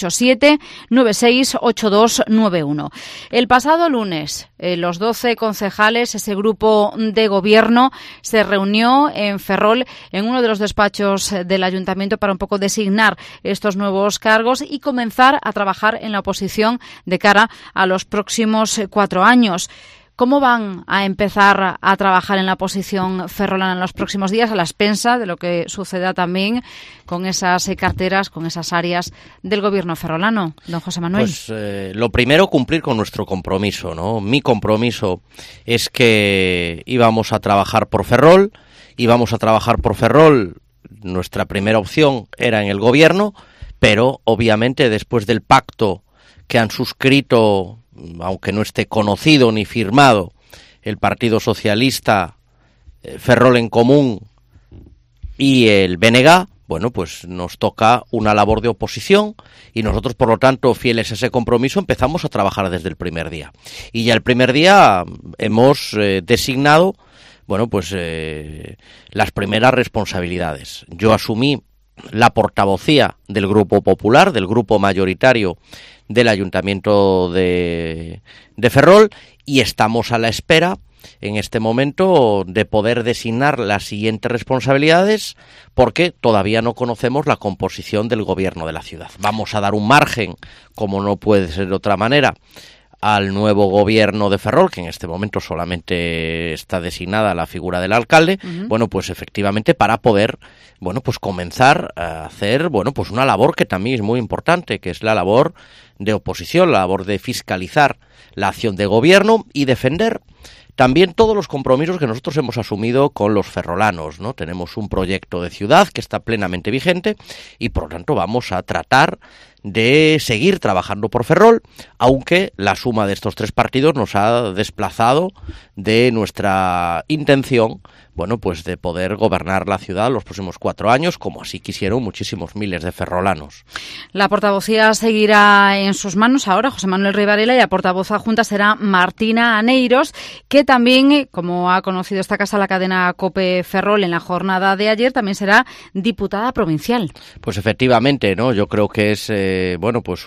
687-968291. El pasado lunes, los 12 concejales, ese grupo de gobierno, se reunió en Ferrol en uno de los despachos del Ayuntamiento para un poco designar estos nuevos cargos y comenzar a trabajar en la oposición de cara a los próximos 4 años. ¿Cómo van a empezar a trabajar en la oposición ferrolana en los próximos días, a la expensa de lo que suceda también con esas carteras, con esas áreas del gobierno ferrolano, don José Manuel? Pues lo primero, cumplir con nuestro compromiso, ¿no? Mi compromiso es que íbamos a trabajar por Ferrol, nuestra primera opción era en el gobierno, pero obviamente después del pacto que han suscrito, aunque no esté conocido ni firmado, el Partido Socialista, Ferrol en Común y el BNG, pues nos toca una labor de oposición y nosotros, por lo tanto, fieles a ese compromiso, empezamos a trabajar desde el primer día. Y ya el primer día hemos designado, las primeras responsabilidades. Yo asumí la portavocía del Grupo Popular, del grupo mayoritario del Ayuntamiento de Ferrol, y estamos a la espera en este momento de poder designar las siguientes responsabilidades, porque todavía no conocemos la composición del gobierno de la ciudad. Vamos a dar un margen, como no puede ser de otra manera, al nuevo gobierno de Ferrol, que en este momento solamente está designada la figura del alcalde, bueno, pues efectivamente para poder, bueno, pues comenzar a hacer, bueno, pues una labor que también es muy importante, que es la labor de oposición, la labor de fiscalizar la acción de gobierno y defender también todos los compromisos que nosotros hemos asumido con los ferrolanos, ¿no? Tenemos un proyecto de ciudad que está plenamente vigente y por lo tanto vamos a tratar de seguir trabajando por Ferrol, aunque la suma de estos tres partidos nos ha desplazado de nuestra intención, bueno, pues de poder gobernar la ciudad los próximos 4 años, como así quisieron muchísimos miles de ferrolanos. La portavocía seguirá en sus manos ahora, José Manuel Rey Varela, y la portavoz adjunta será Martina Aneiros, que también, como ha conocido esta casa la cadena COPE Ferrol en la jornada de ayer, también será diputada provincial. Pues efectivamente, ¿no? Yo creo que es bueno, pues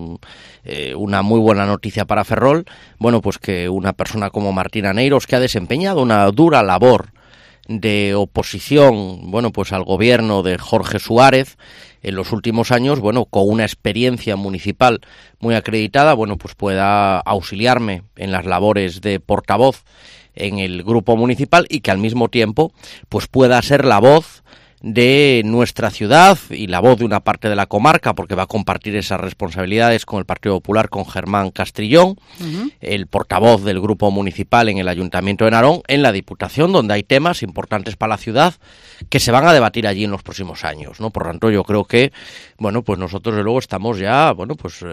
una muy buena noticia para Ferrol, bueno, pues que una persona como Martina Aneiros, que ha desempeñado una dura labor de oposición, bueno, pues al gobierno de Jorge Suárez en los últimos años, bueno, con una experiencia municipal muy acreditada, bueno, pues pueda auxiliarme en las labores de portavoz en el grupo municipal y que al mismo tiempo pues pueda ser la voz de nuestra ciudad y la voz de una parte de la comarca, porque va a compartir esas responsabilidades con el Partido Popular, con Germán Castrillón, el portavoz del grupo municipal en el Ayuntamiento de Narón, en la Diputación, donde hay temas importantes para la ciudad que se van a debatir allí en los próximos años, ¿no? Por lo tanto, yo creo que, bueno, pues nosotros de luego estamos ya, bueno, pues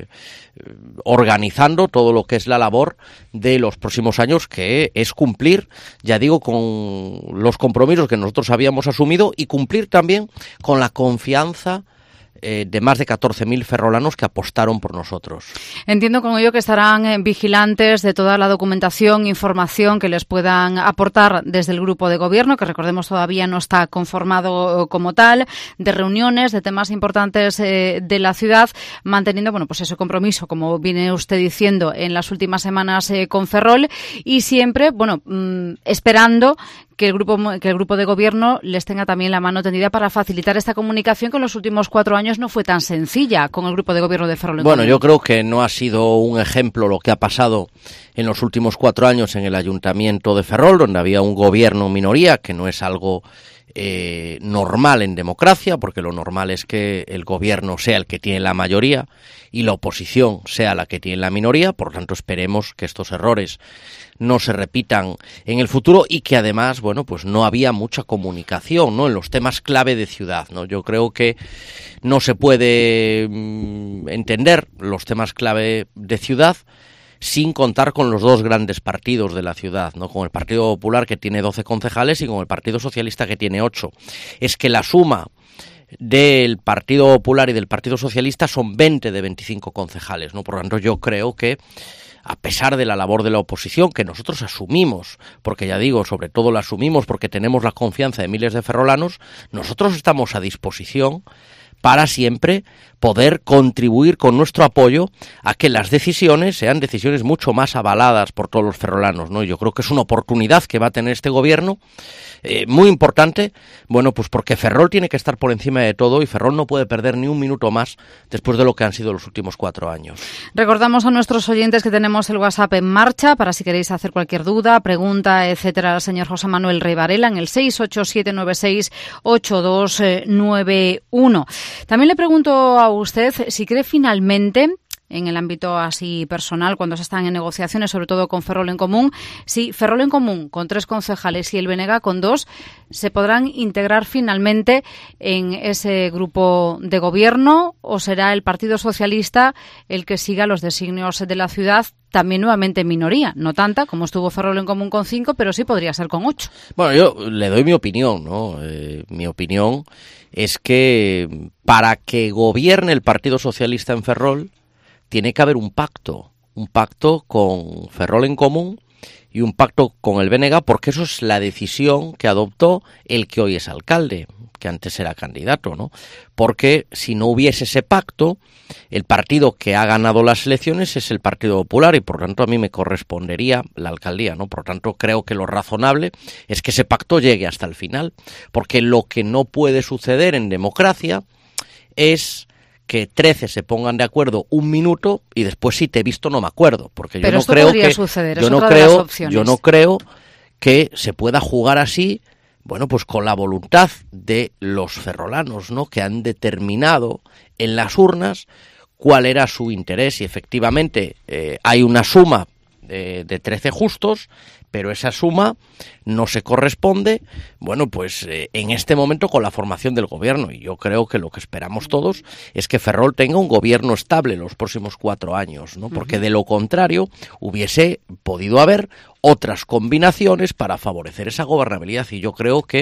organizando todo lo que es la labor de los próximos años, que es cumplir, ya digo, con los compromisos que nosotros habíamos asumido y cumplir también con la confianza de más de 14.000 ferrolanos que apostaron por nosotros. Entiendo con ello que estarán vigilantes de toda la documentación, información que les puedan aportar desde el grupo de gobierno, que recordemos todavía no está conformado como tal, de reuniones, de temas importantes de la ciudad, manteniendo, bueno, pues ese compromiso, como viene usted diciendo, en las últimas semanas con Ferrol, y siempre, bueno, esperando que el grupo de gobierno les tenga también la mano tendida para facilitar esta comunicación que en los últimos 4 años no fue tan sencilla con el grupo de gobierno de Ferrol. Bueno, yo creo que no ha sido un ejemplo lo que ha pasado en los últimos 4 años en el Ayuntamiento de Ferrol, donde había un gobierno minoría, que no es algo normal en democracia, porque lo normal es que el gobierno sea el que tiene la mayoría y la oposición sea la que tiene la minoría. Por lo tanto, esperemos que estos errores no se repitan en el futuro y que además, bueno, pues no había mucha comunicación, ¿no?, en los temas clave de ciudad, ¿no? Yo creo que no se puede entender los temas clave de ciudad sin contar con los dos grandes partidos de la ciudad, ¿no?, con el Partido Popular, que tiene 12 concejales, y con el Partido Socialista, que tiene 8. Es que la suma del Partido Popular y del Partido Socialista son 20 de 25 concejales, ¿no? Por lo tanto, yo creo que, a pesar de la labor de la oposición, que nosotros asumimos, porque ya digo, sobre todo la asumimos porque tenemos la confianza de miles de ferrolanos, nosotros estamos a disposición para siempre poder contribuir con nuestro apoyo a que las decisiones sean decisiones mucho más avaladas por todos los ferrolanos, ¿no? Yo creo que es una oportunidad que va a tener este gobierno muy importante, bueno, pues porque Ferrol tiene que estar por encima de todo y Ferrol no puede perder ni un minuto más después de lo que han sido los últimos 4 años. Recordamos a nuestros oyentes que tenemos el WhatsApp en marcha para si queréis hacer cualquier duda, pregunta, etcétera, al señor José Manuel Rey Varela en el 687968291. También le pregunto a usted si cree finalmente, en el ámbito así personal, cuando se están en negociaciones, sobre todo con Ferrol en Común, si Ferrol en Común con 3 concejales y el BNG con 2 se podrán integrar finalmente en ese grupo de gobierno, o será el Partido Socialista el que siga los designios de la ciudad, también nuevamente en minoría, no tanta como estuvo Ferrol en Común con 5, pero sí podría ser con 8. Bueno, yo le doy mi opinión, ¿no? Mi opinión es que para que gobierne el Partido Socialista en Ferrol tiene que haber un pacto con Ferrol en Común y un pacto con el BNG, porque eso es la decisión que adoptó el que hoy es alcalde, que antes era candidato, ¿no? Porque si no hubiese ese pacto, el partido que ha ganado las elecciones es el Partido Popular y por tanto a mí me correspondería la alcaldía, ¿no? Por tanto creo que lo razonable es que ese pacto llegue hasta el final, porque lo que no puede suceder en democracia es que 13 se pongan de acuerdo un minuto y después si te he visto no me acuerdo, porque pero yo no esto creo podría que suceder, yo no creo que se pueda jugar así, bueno, pues con la voluntad de los ferrolanos, ¿no? Que han determinado en las urnas cuál era su interés y efectivamente hay una suma de 13 justos, pero esa suma no se corresponde, bueno, pues en este momento con la formación del gobierno. Y yo creo que lo que esperamos todos es que Ferrol tenga un gobierno estable los próximos 4 años, ¿no? Porque de lo contrario hubiese podido haber otras combinaciones para favorecer esa gobernabilidad. Y yo creo que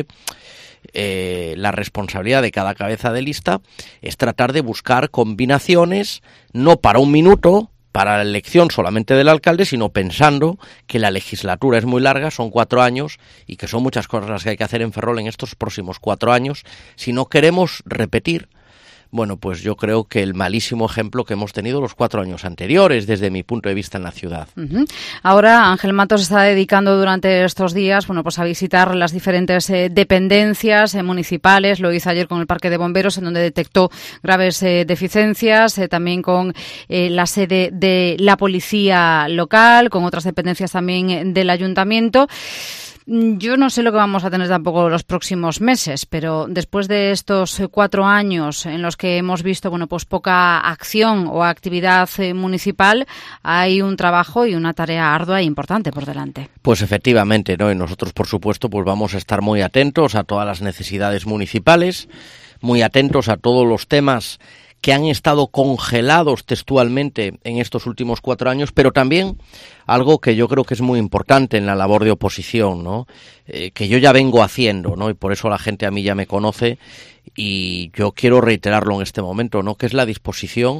la responsabilidad de cada cabeza de lista es tratar de buscar combinaciones, no para un minuto, para la elección solamente del alcalde, sino pensando que la legislatura es muy larga, son 4 años, y que son muchas cosas las que hay que hacer en Ferrol en estos próximos 4 años. Si no queremos repetir, bueno, pues yo creo que el malísimo ejemplo que hemos tenido los 4 años anteriores, desde mi punto de vista en la ciudad. Ahora Ángel Matos se está dedicando durante estos días, bueno, pues a visitar las diferentes dependencias municipales. Lo hizo ayer con el Parque de Bomberos, en donde detectó graves deficiencias, también con la sede de la policía local, con otras dependencias también del ayuntamiento. Yo no sé lo que vamos a tener tampoco los próximos meses, pero después de estos 4 años en los que hemos visto, bueno, pues poca acción o actividad municipal, hay un trabajo y una tarea ardua e importante por delante. Pues efectivamente, ¿no? Y nosotros, por supuesto, pues vamos a estar muy atentos a todas las necesidades municipales, muy atentos a todos los temas que han estado congelados textualmente en estos últimos 4 años, pero también algo que yo creo que es muy importante en la labor de oposición, ¿no? Que yo ya vengo haciendo, ¿no? Y por eso la gente a mí ya me conoce y yo quiero reiterarlo en este momento, ¿no? Que es la disposición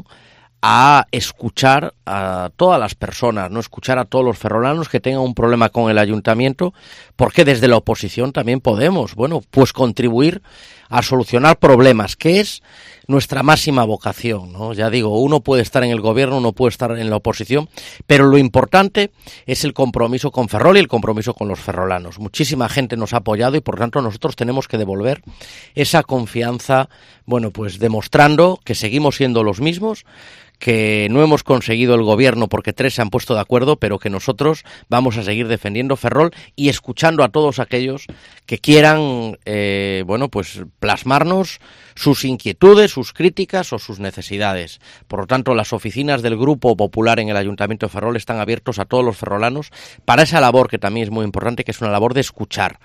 a escuchar a todas las personas, no escuchar a todos los ferrolanos que tengan un problema con el ayuntamiento, porque desde la oposición también podemos, bueno, pues contribuir a solucionar problemas, que es nuestra máxima vocación, ¿no? Ya digo, uno puede estar en el gobierno, uno puede estar en la oposición, pero lo importante es el compromiso con Ferrol y el compromiso con los ferrolanos. Muchísima gente nos ha apoyado y por tanto nosotros tenemos que devolver esa confianza, bueno, pues demostrando que seguimos siendo los mismos, que no hemos conseguido el gobierno porque 3 se han puesto de acuerdo, pero que nosotros vamos a seguir defendiendo Ferrol y escuchando a todos aquellos que quieran, bueno, pues plasmarnos sus inquietudes, sus críticas o sus necesidades. Por lo tanto, las oficinas del Grupo Popular en el Ayuntamiento de Ferrol están abiertos a todos los ferrolanos para esa labor que también es muy importante, que es una labor de escuchar,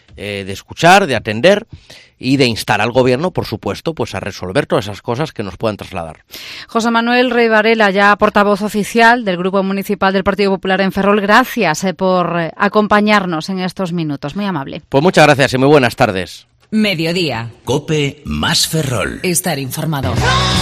de atender y de instar al gobierno, por supuesto, pues a resolver todas esas cosas que nos puedan trasladar. José Manuel Rey Varela, ya portavoz oficial del Grupo Municipal del Partido Popular en Ferrol, gracias por acompañarnos en estos minutos. Muy amable. Pues muchas gracias y muy buenas tardes. Mediodía. COPE más Ferrol. Estar informado.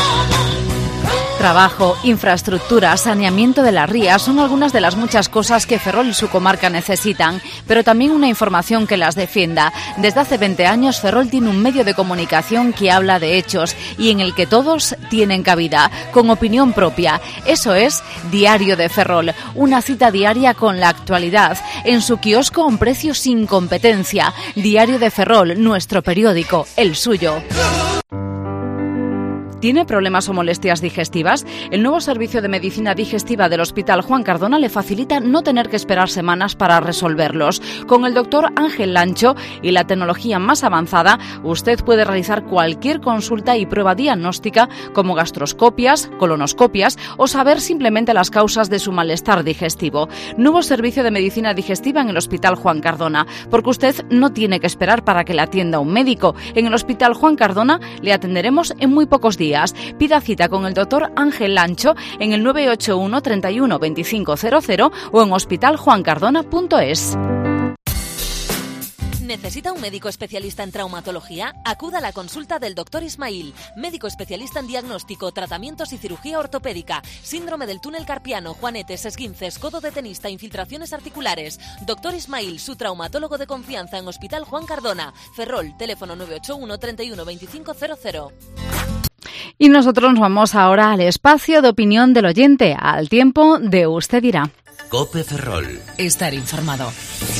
Trabajo, infraestructura, saneamiento de las rías son algunas de las muchas cosas que Ferrol y su comarca necesitan, pero también una información que las defienda. Desde hace 20 años Ferrol tiene un medio de comunicación que habla de hechos y en el que todos tienen cabida, con opinión propia. Eso es Diario de Ferrol, una cita diaria con la actualidad, en su kiosco a un precio sin competencia. Diario de Ferrol, nuestro periódico, el suyo. ¿Tiene problemas o molestias digestivas? El nuevo servicio de medicina digestiva del Hospital Juan Cardona le facilita no tener que esperar semanas para resolverlos. Con el doctor Ángel Lancho y la tecnología más avanzada, usted puede realizar cualquier consulta y prueba diagnóstica como gastroscopias, colonoscopias o saber simplemente las causas de su malestar digestivo. Nuevo servicio de medicina digestiva en el Hospital Juan Cardona, porque usted no tiene que esperar para que le atienda un médico. En el Hospital Juan Cardona le atenderemos en muy pocos días. Pida cita con el doctor Ángel Lancho en el 981 31 2500 o en hospitaljuancardona.es. ¿Necesita un médico especialista en traumatología? Acuda a la consulta del Dr. Ismail, médico especialista en diagnóstico, tratamientos y cirugía ortopédica, síndrome del túnel carpiano, juanetes, esguinces, codo de tenista, infiltraciones articulares. Dr. Ismail, su traumatólogo de confianza en Hospital Juan Cardona. Ferrol, teléfono 981 31 25 00. Y nosotros nos vamos ahora al espacio de opinión del oyente, al tiempo de Usted dirá. COPE Ferrol. Estar informado.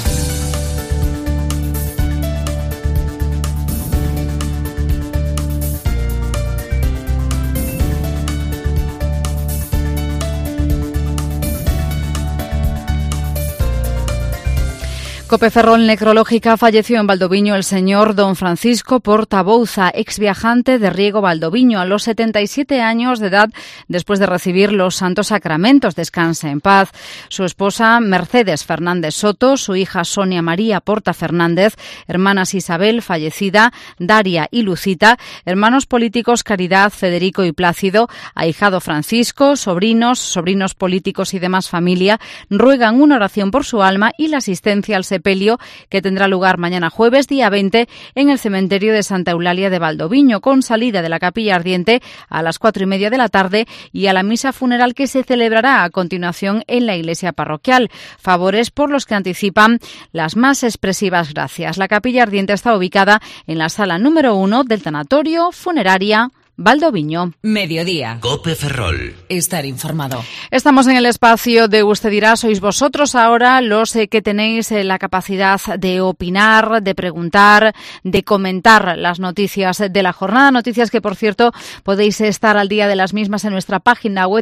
COPE Ferrol Necrológica falleció en Valdoviño el señor don Francisco Portabouza, ex viajante de Riego Valdoviño, a los 77 años de edad, después de recibir los santos sacramentos. Descanse en paz. Su esposa Mercedes Fernández Soto, su hija Sonia María Porta Fernández, hermanas Isabel, fallecida, Daria y Lucita, hermanos políticos Caridad, Federico y Plácido, ahijado Francisco, sobrinos políticos y demás familia, ruegan una oración por su alma y la asistencia al sepelio que tendrá lugar mañana jueves, día 20, en el cementerio de Santa Eulalia de Valdoviño, con salida de la capilla ardiente a las 4:30 de la tarde y a la misa funeral que se celebrará a continuación en la iglesia parroquial. Favores por los que anticipan las más expresivas gracias. La capilla ardiente está ubicada en la sala número 1 del tanatorio funeraria Valdoviño. Mediodía. COPE Ferrol. Estar informado. Estamos en el espacio de Usted dirá. Sois vosotros ahora los que tenéis la capacidad de opinar, de preguntar, de comentar las noticias de la jornada. Noticias que, por cierto, podéis estar al día de las mismas en nuestra página web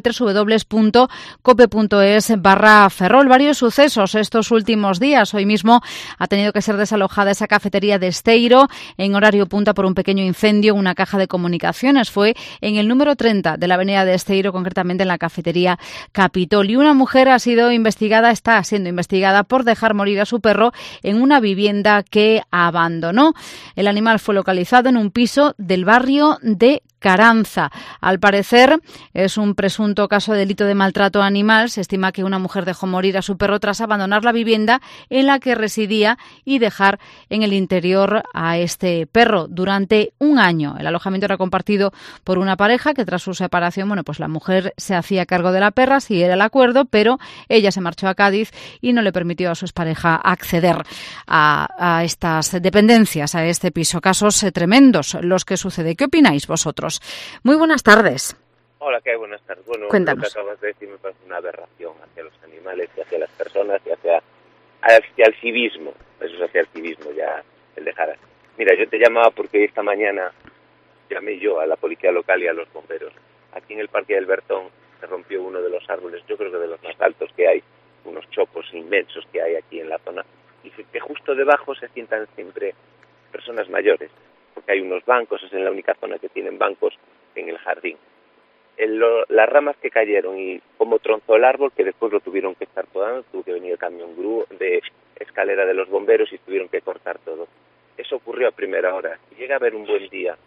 www.cope.es/Ferrol. Varios sucesos estos últimos días. Hoy mismo ha tenido que ser desalojada esa cafetería de Esteiro en horario punta por un pequeño incendio en una caja de comunicaciones. Fue en el número 30 de la avenida de Esteiro, concretamente en la cafetería Capitol. Y una mujer está siendo investigada por dejar morir a su perro en una vivienda que abandonó. El animal fue localizado en un piso del barrio de Caranza. Al parecer es un presunto caso de delito de maltrato animal. Se estima que una mujer dejó morir a su perro tras abandonar la vivienda en la que residía y dejar en el interior a este perro durante un año. El alojamiento era compartido por una pareja que tras su separación, pues la mujer se hacía cargo de la perra, sí era el acuerdo, pero ella se marchó a Cádiz y no le permitió a su expareja acceder a estas dependencias, a este piso. Casos tremendos los que sucede. ¿Qué opináis vosotros? Muy buenas tardes. Hola, ¿qué hay? Buenas tardes. Bueno, cuéntanos. Lo que acabas de decir me parece una aberración hacia los animales y hacia las personas y hacia el civismo. Eso es hacia el civismo ya, el dejar. Mira, yo te llamaba porque esta mañana llamé yo a la policía local y a los bomberos. Aquí en el Parque del Bertón se rompió uno de los árboles, yo creo que de los más altos que hay, unos chopos inmensos que hay aquí en la zona, y que justo debajo se sientan siempre personas mayores, porque hay unos bancos, es en la única zona que tienen bancos en el jardín. Las ramas que cayeron y cómo tronzó el árbol, que después lo tuvieron que estar podando, tuvo que venir el camión grúa de escalera de los bomberos y tuvieron que cortar todo. Eso ocurrió a primera hora. Si llega a haber un buen día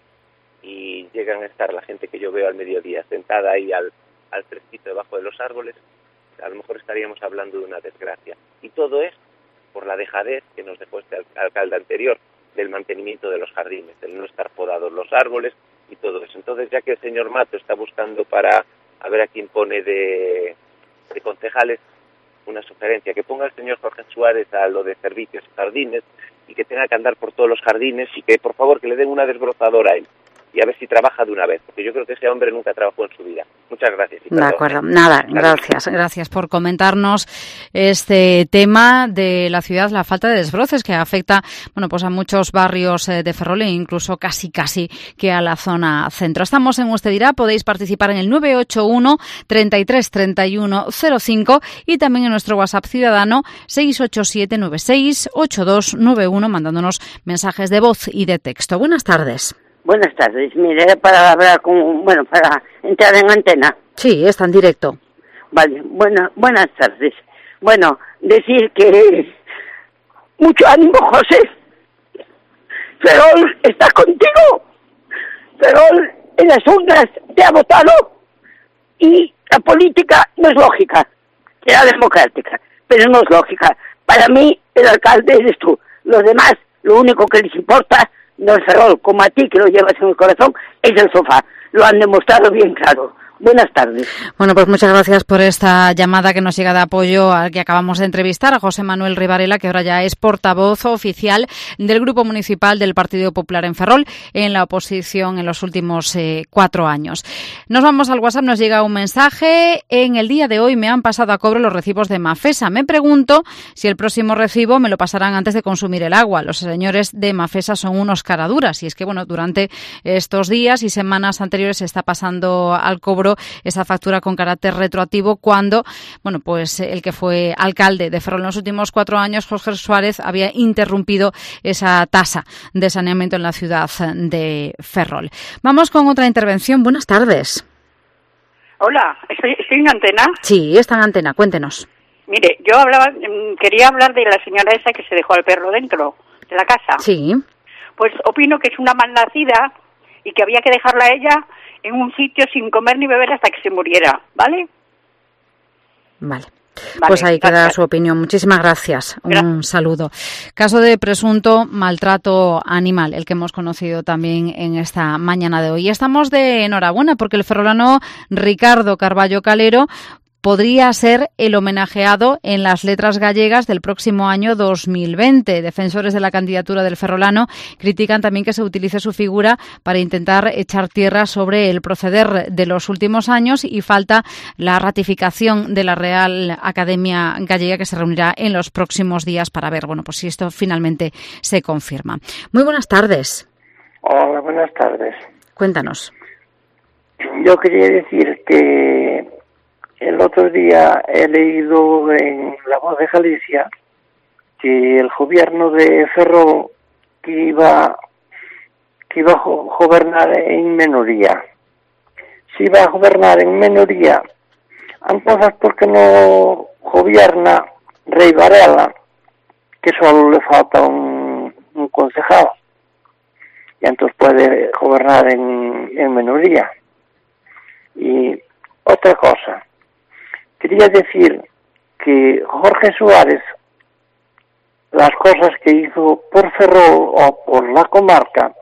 y llegan a estar la gente que yo veo al mediodía sentada ahí al fresquito debajo de los árboles, a lo mejor estaríamos hablando de una desgracia. Y todo es por la dejadez que nos dejó este alcalde anterior, del mantenimiento de los jardines, del no estar podados los árboles y todo eso. Entonces, ya que el señor Mato está buscando para a ver a quién pone de concejales, una sugerencia, que ponga al señor Jorge Suárez a lo de servicios y jardines y que tenga que andar por todos los jardines y que, por favor, que le den una desbrozadora a él y a ver si trabaja de una vez, porque yo creo que ese hombre nunca trabajó en su vida. Muchas gracias. De acuerdo, nada, gracias por comentarnos este tema de la ciudad, la falta de desbroces que afecta, pues a muchos barrios de Ferrol e incluso casi que a la zona centro. Estamos en Usted dirá, podéis participar en el 981 33 31 05 y también en nuestro WhatsApp ciudadano 687 96 8291 mandándonos mensajes de voz y de texto. Buenas tardes. Buenas tardes. Mire, para hablar para entrar en antena. Sí, está en directo. Vale, buenas tardes. Bueno, decir que mucho ánimo, José. Ferrol está contigo. Ferrol en las urnas te ha votado y la política no es lógica. Será democrática, pero no es lógica. Para mí, el alcalde eres tú. Los demás, lo único que les importa, no es Ferrol, como a ti que lo llevas en el corazón, es el sofá. Lo han demostrado bien claro. Buenas tardes. Bueno, pues muchas gracias por esta llamada que nos llega de apoyo al que acabamos de entrevistar, a José Manuel Rivarela, que ahora ya es portavoz oficial del Grupo Municipal del Partido Popular en Ferrol, en la oposición en los últimos 4 años. Nos vamos al WhatsApp, nos llega un mensaje. En el día de hoy me han pasado a cobro los recibos de Mafesa. Me pregunto si el próximo recibo me lo pasarán antes de consumir el agua. Los señores de Mafesa son unos caraduras. Y es que, bueno, durante estos días y semanas anteriores se está pasando al cobro esa factura con carácter retroactivo cuando, bueno, pues el que fue alcalde de Ferrol en los últimos 4 años, Jorge Suárez, había interrumpido esa tasa de saneamiento en la ciudad de Ferrol. Vamos con otra intervención. Buenas tardes. Hola, ¿estoy en antena? Sí, está en antena. Cuéntenos. Mire, yo quería hablar de la señora esa que se dejó al perro dentro de la casa. Sí. Pues opino que es una malnacida y que había que dejarla a ella en un sitio sin comer ni beber hasta que se muriera, ¿vale? Vale. Pues ahí queda su opinión. Muchísimas gracias. Un saludo. Caso de presunto maltrato animal, el que hemos conocido también en esta mañana de hoy. Estamos de enhorabuena porque el ferrolano Ricardo Carballo Calero podría ser el homenajeado en las letras gallegas del próximo año 2020. Defensores de la candidatura del ferrolano critican también que se utilice su figura para intentar echar tierra sobre el proceder de los últimos años y falta la ratificación de la Real Academia Gallega, que se reunirá en los próximos días para ver, bueno, pues si esto finalmente se confirma. Muy buenas tardes. Hola, buenas tardes. Cuéntanos. Yo quería decir que el otro día he leído en La Voz de Galicia que el gobierno de Ferrol que iba a gobernar en minoría. Si iba a gobernar en minoría, entonces ¿por qué no gobierna Rey Varela, que solo le falta un concejal? Y entonces puede gobernar en minoría. Y otra cosa, quería decir que Jorge Suárez, las cosas que hizo por Ferrol o por la comarca,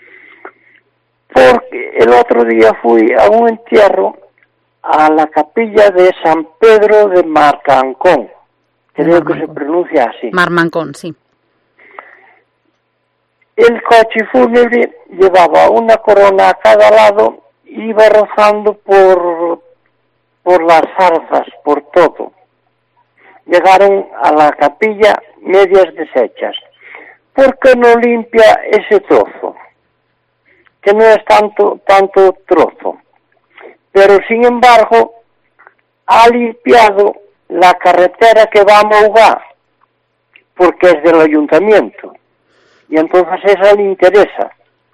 porque el otro día fui a un entierro a la capilla de San Pedro de Marmancón, creo que se pronuncia así. Marmancón, sí. El coche fúnebre llevaba una corona a cada lado, iba rozando por las zarzas, por todo. Llegaron a la capilla medias deshechas. ¿Por qué no limpia ese trozo? Que no es tanto trozo. Pero sin embargo, ha limpiado la carretera que va a Mougá, porque es del ayuntamiento. Y entonces esa le interesa.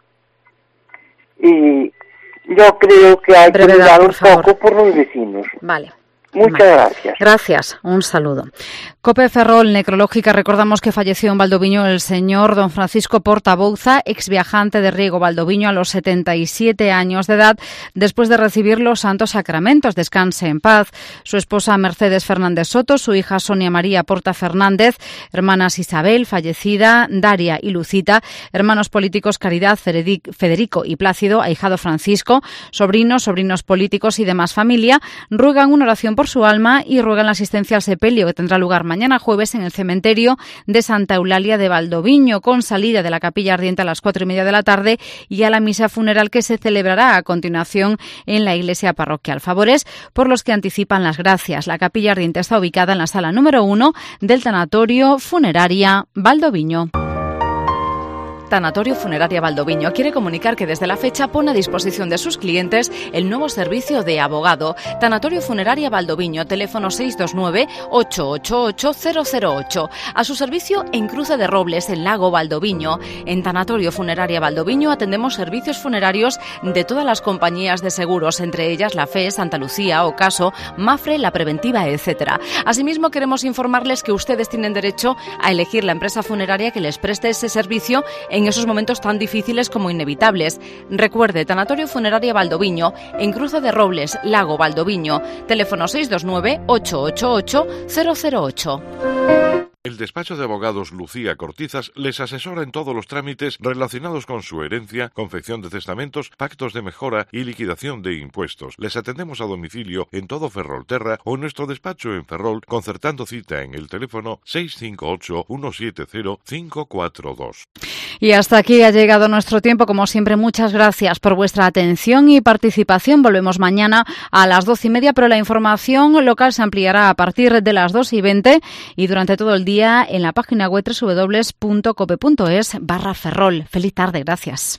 Y yo creo que hay que mirar un poco por los vecinos. Vale. Muchas gracias. Gracias, un saludo. COPE Ferrol Necrológica, recordamos que falleció en Valdoviño el señor don Francisco Portabouza, exviajante de Riego Valdoviño a los 77 años de edad, después de recibir los santos sacramentos. Descanse en paz. Su esposa Mercedes Fernández Soto, su hija Sonia María Porta Fernández, hermanas Isabel, fallecida, Daria y Lucita, hermanos políticos Caridad, Federico y Plácido, ahijado Francisco, sobrinos políticos y demás familia, ruegan una oración por su alma y ruegan la asistencia al sepelio que tendrá lugar mañana jueves en el cementerio de Santa Eulalia de Valdoviño, con salida de la capilla ardiente a las 4:30 de la tarde y a la misa funeral que se celebrará a continuación en la iglesia parroquial. Favores por los que anticipan las gracias. La capilla ardiente está ubicada en la sala número 1 del Tanatorio Funeraria Valdoviño. Tanatorio Funeraria Valdoviño quiere comunicar que desde la fecha pone a disposición de sus clientes el nuevo servicio de abogado. Tanatorio Funeraria Valdoviño, teléfono 629-888-008. A su servicio en Cruce de Robles, en Lago Valdoviño. En Tanatorio Funeraria Valdoviño atendemos servicios funerarios de todas las compañías de seguros, entre ellas la FE, Santa Lucía, Ocaso, Mafre, La Preventiva, etc. Asimismo, queremos informarles que ustedes tienen derecho a elegir la empresa funeraria que les preste ese servicio en esos momentos tan difíciles como inevitables. Recuerde, Tanatorio Funeraria Valdoviño, en Cruce de Robles, Lago Valdoviño, teléfono 629-888-008. el despacho de abogados Lucía Cortizas les asesora en todos los trámites relacionados con su herencia, confección de testamentos, pactos de mejora y liquidación de impuestos. Les atendemos a domicilio en todo Ferrolterra o en nuestro despacho en Ferrol, concertando cita en el teléfono 658-170-542. Y hasta aquí ha llegado nuestro tiempo. Como siempre, muchas gracias por vuestra atención y participación. Volvemos mañana a las 12:30, pero la información local se ampliará a partir de las 2:20 y durante todo el día en la página web www.cope.es/Ferrol. Feliz tarde, gracias.